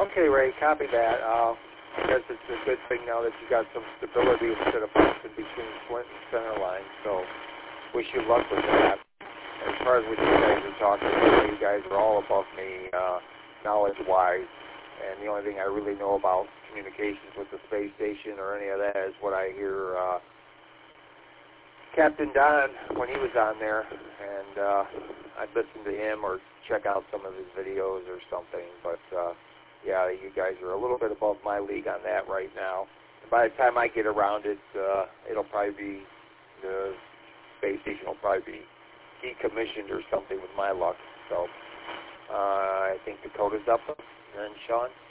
Okay, Ray, copy that. I guess it's a good thing now that you got some stability instead of bouncing between Flint and Centerline, so wish you luck with that. As far as what you guys are talking about, you guys are all above me knowledge-wise, and the only thing I really know about communications with the space station or any of that is what I hear Captain Don when he was on there, and I'd listen to him or check out some of his videos or something, but yeah, you guys are a little bit above my league on that right now. And by the time I get around it, it'll probably be, the space station will probably be decommissioned or something with my luck. So I think Dakota's up, and Sean?